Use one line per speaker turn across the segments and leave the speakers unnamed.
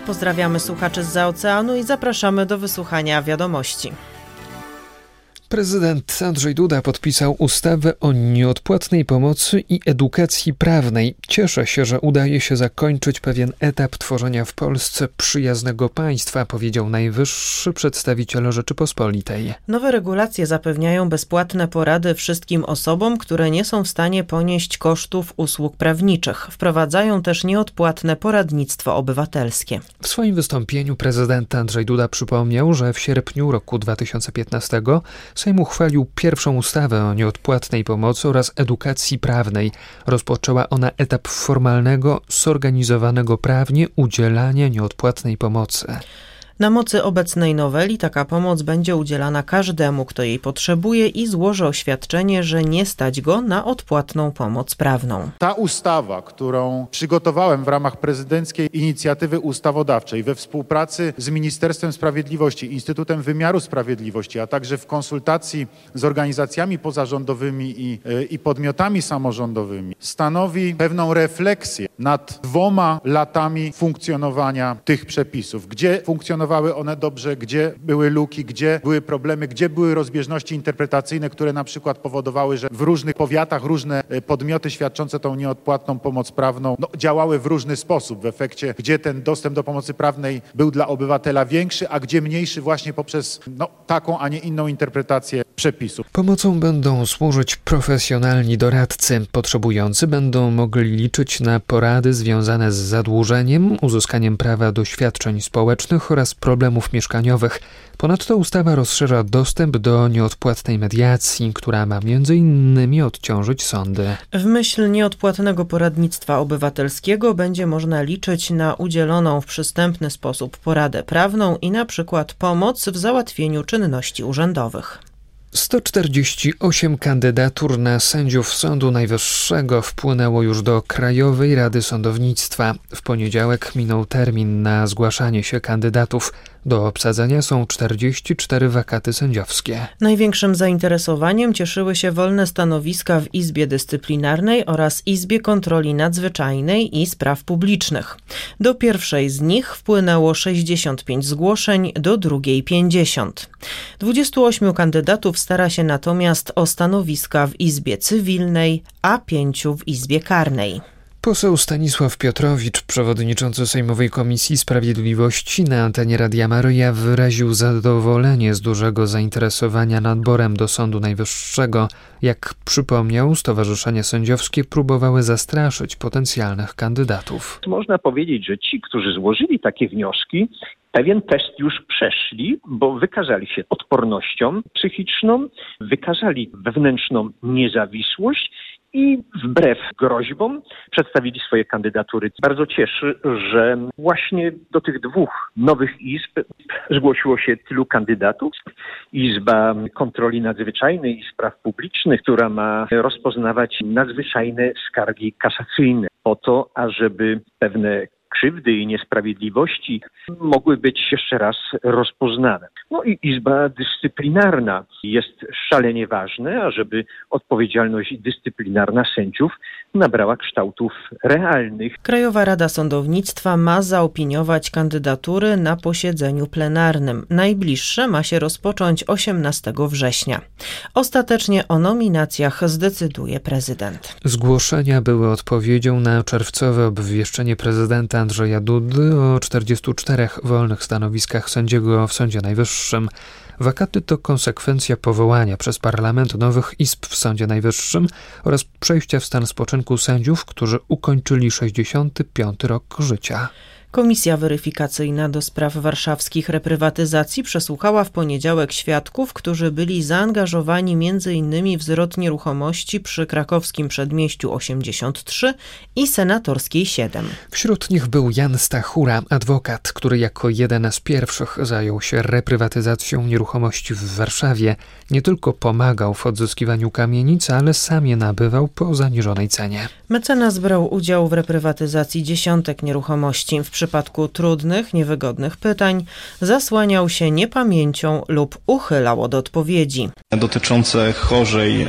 Pozdrawiamy słuchaczy zza oceanu i zapraszamy do wysłuchania wiadomości.
Prezydent Andrzej Duda podpisał ustawę o nieodpłatnej pomocy i edukacji prawnej. Cieszę się, że udaje się zakończyć pewien etap tworzenia w Polsce przyjaznego państwa, powiedział najwyższy przedstawiciel Rzeczypospolitej.
Nowe regulacje zapewniają bezpłatne porady wszystkim osobom, które nie są w stanie ponieść kosztów usług prawniczych. Wprowadzają też nieodpłatne poradnictwo obywatelskie.
W swoim wystąpieniu prezydent Andrzej Duda przypomniał, że w sierpniu roku 2015 Sejm uchwalił pierwszą ustawę o nieodpłatnej pomocy oraz edukacji prawnej. Rozpoczęła ona etap formalnego, zorganizowanego prawnie udzielania nieodpłatnej pomocy.
Na mocy obecnej noweli taka pomoc będzie udzielana każdemu, kto jej potrzebuje i złoży oświadczenie, że nie stać go na odpłatną pomoc prawną.
Ta ustawa, którą przygotowałem w ramach prezydenckiej inicjatywy ustawodawczej we współpracy z Ministerstwem Sprawiedliwości, Instytutem Wymiaru Sprawiedliwości, a także w konsultacji z organizacjami pozarządowymi i podmiotami samorządowymi, stanowi pewną refleksję nad 2 latami funkcjonowania tych przepisów. Gdzie funkcjonowały one dobrze, gdzie były luki, gdzie były problemy, gdzie były rozbieżności interpretacyjne, które na przykład powodowały, że w różnych powiatach różne podmioty świadczące tą nieodpłatną pomoc prawną działały w różny sposób. W efekcie, gdzie ten dostęp do pomocy prawnej był dla obywatela większy, a gdzie mniejszy właśnie poprzez taką, a nie inną interpretację przepisów.
Pomocą będą służyć profesjonalni doradcy. Potrzebujący będą mogli liczyć na porady związane z zadłużeniem, uzyskaniem prawa do świadczeń społecznych oraz problemów mieszkaniowych. Ponadto ustawa rozszerza dostęp do nieodpłatnej mediacji, która ma m.in. odciążyć sądy.
W myśl nieodpłatnego poradnictwa obywatelskiego będzie można liczyć na udzieloną w przystępny sposób poradę prawną i na przykład pomoc w załatwieniu czynności urzędowych.
148 kandydatur na sędziów Sądu Najwyższego wpłynęło już do Krajowej Rady Sądownictwa. W poniedziałek minął termin na zgłaszanie się kandydatów. Do obsadzenia są 44 wakaty sędziowskie.
Największym zainteresowaniem cieszyły się wolne stanowiska w Izbie Dyscyplinarnej oraz Izbie Kontroli Nadzwyczajnej i Spraw Publicznych. Do pierwszej z nich wpłynęło 65 zgłoszeń, do drugiej 50. 28 kandydatów stara się natomiast o stanowiska w Izbie Cywilnej, a 5 w Izbie Karnej.
Poseł Stanisław Piotrowicz, przewodniczący Sejmowej Komisji Sprawiedliwości, na antenie Radia Maryja wyraził zadowolenie z dużego zainteresowania naborem do Sądu Najwyższego. Jak przypomniał, stowarzyszenia sędziowskie próbowały zastraszyć potencjalnych kandydatów.
Można powiedzieć, że ci, którzy złożyli takie wnioski, pewien test już przeszli, bo wykazali się odpornością psychiczną, wykazali wewnętrzną niezawisłość i wbrew groźbom przedstawili swoje kandydatury. Bardzo cieszy, że właśnie do tych 2 nowych izb zgłosiło się tylu kandydatów. Izba Kontroli Nadzwyczajnej i Spraw Publicznych, która ma rozpoznawać nadzwyczajne skargi kasacyjne po to, ażeby pewne krzywdy i niesprawiedliwości mogły być jeszcze raz rozpoznane. I Izba Dyscyplinarna jest szalenie ważna, ażeby odpowiedzialność dyscyplinarna sędziów nabrała kształtów realnych.
Krajowa Rada Sądownictwa ma zaopiniować kandydatury na posiedzeniu plenarnym. Najbliższe ma się rozpocząć 18 września. Ostatecznie o nominacjach zdecyduje prezydent.
Zgłoszenia były odpowiedzią na czerwcowe obwieszczenie prezydenta Andrzeja Dudy o 44 wolnych stanowiskach sędziego w Sądzie Najwyższym. Wakaty to konsekwencja powołania przez parlament nowych izb w Sądzie Najwyższym oraz przejścia w stan spoczynku sędziów, którzy ukończyli 65 rok życia.
Komisja weryfikacyjna do spraw warszawskich reprywatyzacji przesłuchała w poniedziałek świadków, którzy byli zaangażowani m.in. w zwrot nieruchomości przy krakowskim Przedmieściu 83 i Senatorskiej 7.
Wśród nich był Jan Stachura, adwokat, który jako jeden z pierwszych zajął się reprywatyzacją nieruchomości w Warszawie. Nie tylko pomagał w odzyskiwaniu kamienic, ale sam je nabywał po zaniżonej cenie.
Mecenas brał udział w reprywatyzacji dziesiątek nieruchomości. W przypadku trudnych, niewygodnych pytań zasłaniał się niepamięcią lub uchylał od odpowiedzi.
Dotyczące Chorzej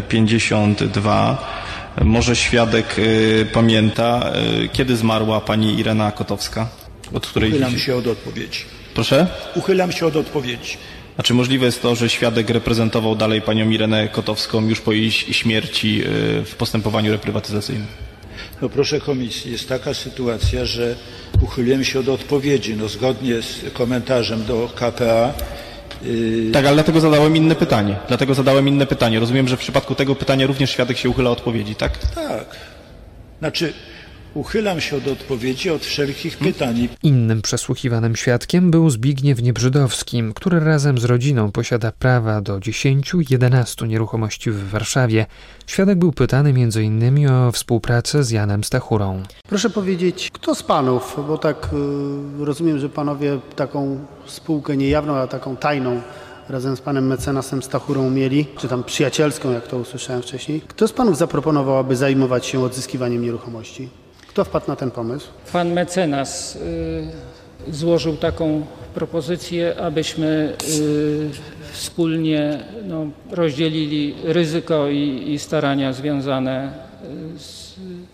52, może świadek pamięta, kiedy zmarła pani Irena Kotowska? od której...
Uchylam się od odpowiedzi.
Proszę?
Uchylam się od odpowiedzi.
A czy możliwe jest to, że świadek reprezentował dalej panią Irenę Kotowską już po jej śmierci w postępowaniu reprywatyzacyjnym?
No proszę komisji, jest taka sytuacja, że uchyliłem się od odpowiedzi, zgodnie z komentarzem do KPA.
Tak, ale dlatego zadałem inne pytanie. Rozumiem, że w przypadku tego pytania również świadek się uchyla od odpowiedzi, tak?
Tak. Znaczy, uchylam się od odpowiedzi od wszelkich pytań.
Innym przesłuchiwanym świadkiem był Zbigniew Niebrzydowski, który razem z rodziną posiada prawa do 10-11 nieruchomości w Warszawie. Świadek był pytany m.in. o współpracę z Janem Stachurą.
Proszę powiedzieć, kto z panów, bo tak rozumiem, że panowie taką spółkę niejawną, ale taką tajną razem z panem mecenasem Stachurą mieli, czy tam przyjacielską, jak to usłyszałem wcześniej. Kto z panów zaproponował, aby zajmować się odzyskiwaniem nieruchomości? Kto wpadł na ten pomysł?
Pan mecenas złożył taką propozycję, abyśmy wspólnie rozdzielili ryzyko i starania związane z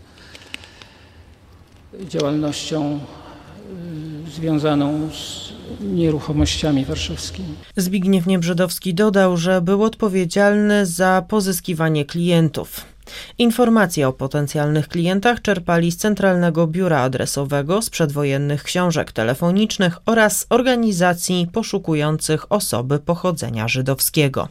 działalnością związaną z nieruchomościami warszawskimi.
Zbigniew Niebrzydowski dodał, że był odpowiedzialny za pozyskiwanie klientów. Informacje o potencjalnych klientach czerpali z Centralnego Biura Adresowego, z przedwojennych książek telefonicznych oraz organizacji poszukujących osoby pochodzenia żydowskiego.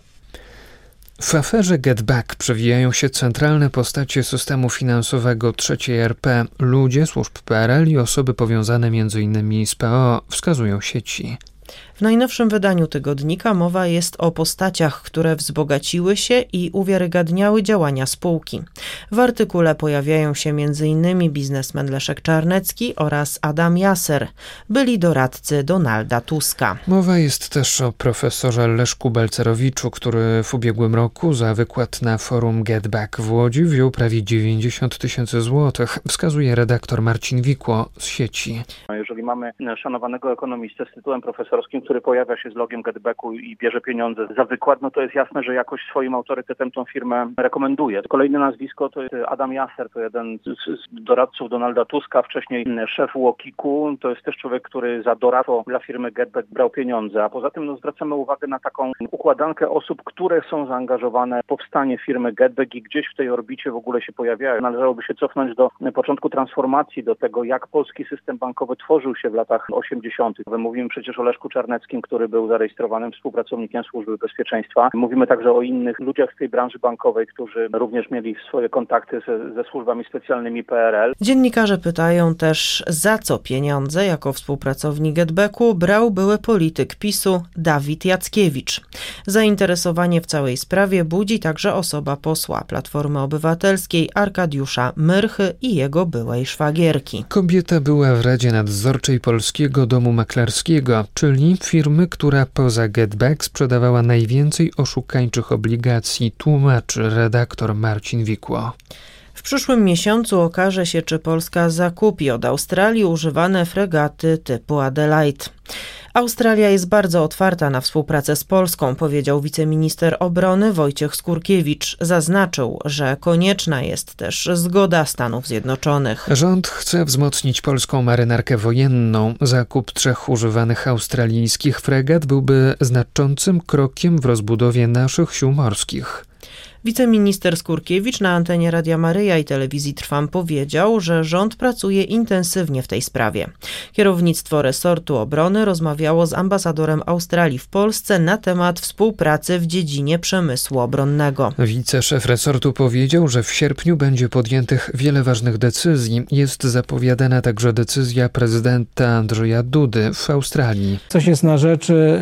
W aferze GetBack przewijają się centralne postacie systemu finansowego III RP, ludzie służb PRL i osoby powiązane m.in. z PO, wskazują sieci.
W najnowszym wydaniu tygodnika mowa jest o postaciach, które wzbogaciły się i uwiarygadniały działania spółki. W artykule pojawiają się m.in. biznesmen Leszek Czarnecki oraz Adam Jaser, byli doradcy Donalda Tuska.
Mowa jest też o profesorze Leszku Balcerowiczu, który w ubiegłym roku za wykład na forum GetBack w Łodzi wziął prawie 90 000 złotych, wskazuje redaktor Marcin Wikło z sieci.
Jeżeli mamy szanowanego ekonomistę z tytułem profesorskim, który pojawia się z logiem GetBacku i bierze pieniądze za wykład, to jest jasne, że jakoś swoim autorytetem tą firmę rekomenduje. Kolejne nazwisko to jest Adam Jaser, to jeden z doradców Donalda Tuska, wcześniej szef UOKiK-u. To jest też człowiek, który za doradztwo dla firmy GetBack brał pieniądze. A poza tym zwracamy uwagę na taką układankę osób, które są zaangażowane w powstanie firmy GetBack i gdzieś w tej orbicie w ogóle się pojawiają. Należałoby się cofnąć do początku transformacji, do tego, jak polski system bankowy tworzył się w latach 80. Mówimy przecież o Leszku Czarneckim, który był zarejestrowanym współpracownikiem Służby Bezpieczeństwa. Mówimy także o innych ludziach z tej branży bankowej, którzy również mieli swoje kontakty ze służbami specjalnymi PRL.
Dziennikarze pytają też, za co pieniądze jako współpracownik GetBacku brał były polityk PiS-u Dawid Jackiewicz. Zainteresowanie w całej sprawie budzi także osoba posła Platformy Obywatelskiej Arkadiusza Myrchy i jego byłej szwagierki.
Kobieta była w Radzie Nadzorczej Polskiego Domu Maklerskiego, czyli firmy, która poza GetBack sprzedawała najwięcej oszukańczych obligacji, tłumaczy redaktor Marcin Wikło.
W przyszłym miesiącu okaże się, czy Polska zakupi od Australii używane fregaty typu Adelaide. Australia jest bardzo otwarta na współpracę z Polską, powiedział wiceminister obrony Wojciech Skurkiewicz. Zaznaczył, że konieczna jest też zgoda Stanów Zjednoczonych.
Rząd chce wzmocnić polską marynarkę wojenną. Zakup 3 używanych australijskich fregat byłby znaczącym krokiem w rozbudowie naszych sił morskich.
Wiceminister Skurkiewicz na antenie Radia Maryja i telewizji Trwam powiedział, że rząd pracuje intensywnie w tej sprawie. Kierownictwo resortu obrony rozmawiało z ambasadorem Australii w Polsce na temat współpracy w dziedzinie przemysłu obronnego.
Wiceszef resortu powiedział, że w sierpniu będzie podjętych wiele ważnych decyzji. Jest zapowiadana także decyzja prezydenta Andrzeja Dudy w Australii.
Coś jest na rzeczy,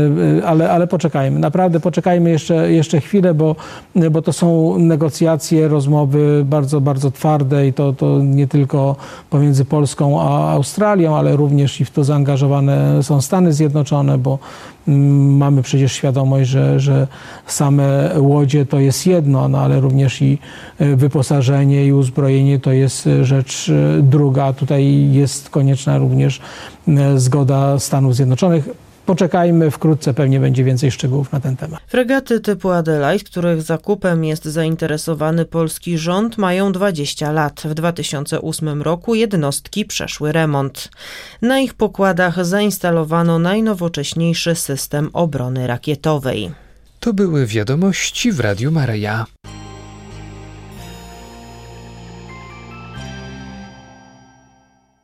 ale poczekajmy. Naprawdę poczekajmy jeszcze chwilę, bo to są negocjacje, rozmowy bardzo, bardzo twarde i to nie tylko pomiędzy Polską a Australią, ale również i w to zaangażowane są Stany Zjednoczone, bo mamy przecież świadomość, że same łodzie to jest jedno, ale również i wyposażenie i uzbrojenie to jest rzecz druga. Tutaj jest konieczna również zgoda Stanów Zjednoczonych. poczekajmy, wkrótce pewnie będzie więcej szczegółów na ten temat.
Fregaty typu Adelaide, których zakupem jest zainteresowany polski rząd, mają 20 lat. W 2008 roku jednostki przeszły remont. Na ich pokładach zainstalowano najnowocześniejszy system obrony rakietowej.
To były wiadomości w Radiu Maryja.